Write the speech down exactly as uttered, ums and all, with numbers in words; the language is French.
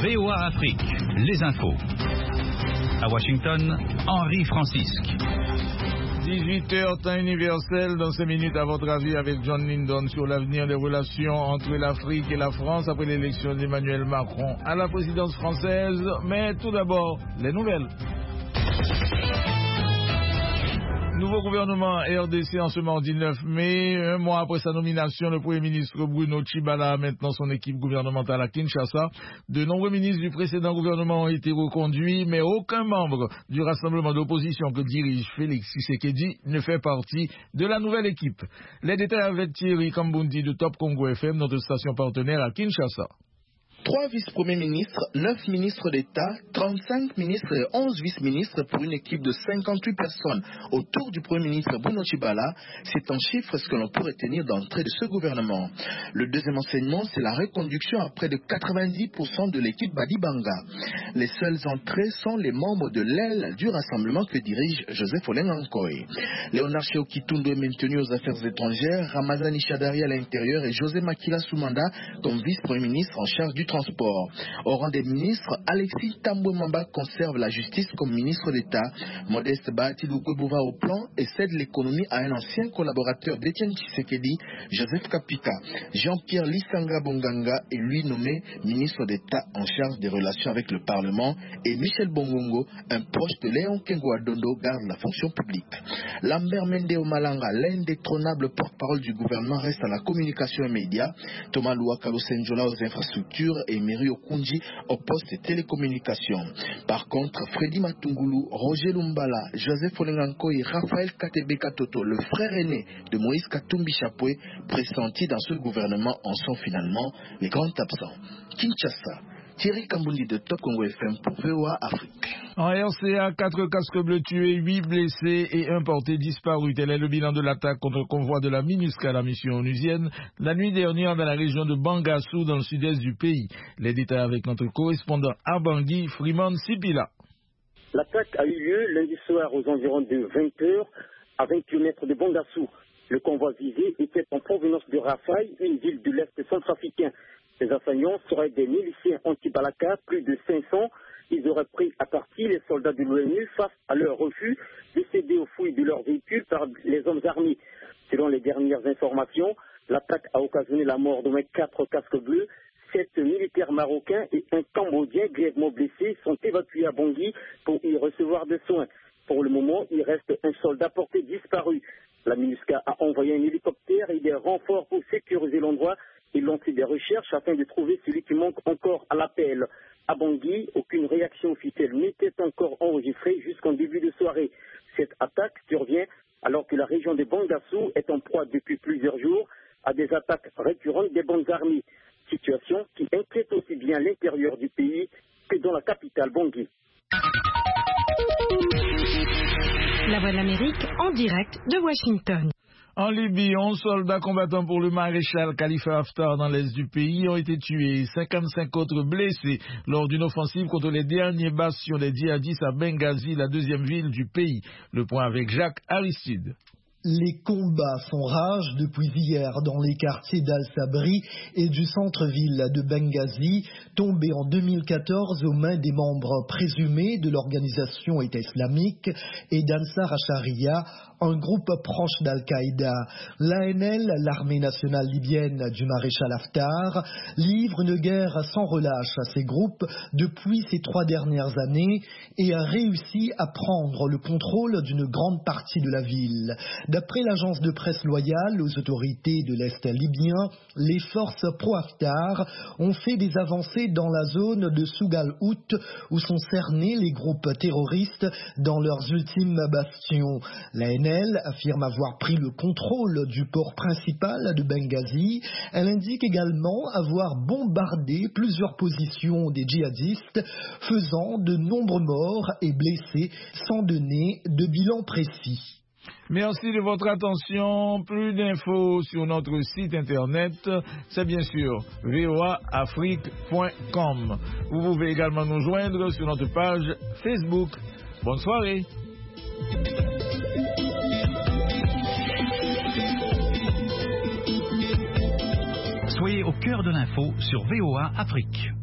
V O A Afrique, les infos. À Washington, Henri Francisque. dix-huit heures, temps universel, dans cinq minutes à votre avis avec John Lindon sur l'avenir des relations entre l'Afrique et la France après l'élection d'Emmanuel Macron à la présidence française. Mais tout d'abord, les nouvelles. Nouveau gouvernement R D C en ce mardi neuf mai. Un mois après sa nomination, le Premier ministre Bruno Tshibala a maintenant son équipe gouvernementale à Kinshasa. De nombreux ministres du précédent gouvernement ont été reconduits, mais aucun membre du rassemblement d'opposition que dirige Félix Tshisekedi ne fait partie de la nouvelle équipe. Les détails avec Thierry Kambundi de Top Congo F M, notre station partenaire à Kinshasa. Trois vice-premiers ministres, neuf ministres d'État, trente-cinq ministres et onze vice-ministres pour une équipe de cinquante-huit personnes autour du Premier ministre Bruno Tshibala, c'est en chiffres ce que l'on peut retenir d'entrée de ce gouvernement. Le deuxième enseignement, c'est la reconduction à près de quatre-vingt-dix pour cent de l'équipe Badibanga. Les seules entrées sont les membres de l'aile du rassemblement que dirige Joseph Olenga Nkoy. Léonard Sheokitundu est maintenu aux affaires étrangères, Ramazani Chadari à l'intérieur et José Makila Soumanda comme vice-premier ministre en charge du transport. Au rang des ministres, Alexis Tambwe Mwamba conserve la justice comme ministre d'État. Modeste Bahati Lukwebouva au plan et cède l'économie à un ancien collaborateur d'Étienne Tshisekedi, Joseph Kapika. Jean-Pierre Lissanga Bonganga est lui nommé ministre d'État en charge des relations avec le Parlement et Michel Bongongo, un proche de Léon Kengo Adondo, garde la fonction publique. Lambert Mende Omalanga, l'indétrônable porte-parole du gouvernement, reste à la communication et médias. Thomas Louakalo Senjola aux infrastructures et Meri Okunji au poste de télécommunications. Par contre, Freddy Matungulu, Roger Lumbala, Joseph Olenganko et Raphaël Katebeka Toto, le frère aîné de Moïse Katumbi Chapwe, pressentis dans ce gouvernement, en sont finalement les grands absents. Kinshasa, Thierry Kambundi de Top Congo F M pour V O A Afrique. En R C A, quatre casques bleus tués, huit blessés et un porté disparu. Tel est le bilan de l'attaque contre le convoi de la MINUSCA, la mission onusienne, la nuit dernière dans la région de Bangassou, dans le sud-est du pays. Les détails avec notre correspondant à Bangui, Freeman Sipila. L'attaque a eu lieu lundi soir aux environs de vingt heures à vingt kilomètres de Bangassou. Le convoi visé était en provenance de Rafaï, une ville de l'Est centrafricain. Les assaillants seraient des miliciens anti-Balaka, plus de cinq cents. Ils auraient pris à partie les soldats de l'ONU face à leur refus de céder aux fouilles de leurs véhicules par les hommes armés. Selon les dernières informations, l'attaque a occasionné la mort d'au moins quatre casques bleus. Sept militaires marocains et un Cambodgien grièvement blessés sont évacués à Bangui pour y recevoir des soins. Pour le moment, il reste un soldat porté disparu. La MINUSCA a envoyé un hélicoptère et des renforts pour sécuriser l'endroit et lancer des recherches afin de trouver celui qui manque encore à l'appel. À Bangui, aucune réaction officielle n'était encore enregistrée jusqu'en début de soirée. Cette attaque survient alors que la région de Bangassou est en proie depuis plusieurs jours à des attaques récurrentes des bandes armées. Situation qui inquiète aussi bien l'intérieur du pays que dans la capitale Bangui. La Voix de l'Amérique en direct de Washington. En Libye, onze soldats combattant pour le maréchal Khalifa Haftar dans l'est du pays ont été tués, cinquante-cinq autres blessés lors d'une offensive contre les derniers bastions des djihadistes à Benghazi, la deuxième ville du pays. Le point avec Jacques Aristide. Les combats font rage depuis hier dans les quartiers d'Al-Sabri et du centre-ville de Benghazi, tombé en deux mille quatorze aux mains des membres présumés de l'organisation État islamique et d'Ansar al-Sharia, un groupe proche d'Al-Qaïda. L'A N L, l'armée nationale libyenne du maréchal Haftar, livre une guerre sans relâche à ces groupes depuis ces trois dernières années et a réussi à prendre le contrôle d'une grande partie de la ville. D'après l'agence de presse loyale aux autorités de l'Est libyen, les forces pro-Haftar ont fait des avancées dans la zone de Sougal-Out où sont cernés les groupes terroristes dans leurs ultimes bastions. L'A N L affirme avoir pris le contrôle du port principal de Benghazi. Elle indique également avoir bombardé plusieurs positions des djihadistes, faisant de nombreux morts et blessés sans donner de bilan précis. Merci de votre attention. Plus d'infos sur notre site internet, c'est bien sûr v o a afrique point com. Vous pouvez également nous joindre sur notre page Facebook. Bonne soirée. Soyez au cœur de l'info sur V O A Afrique.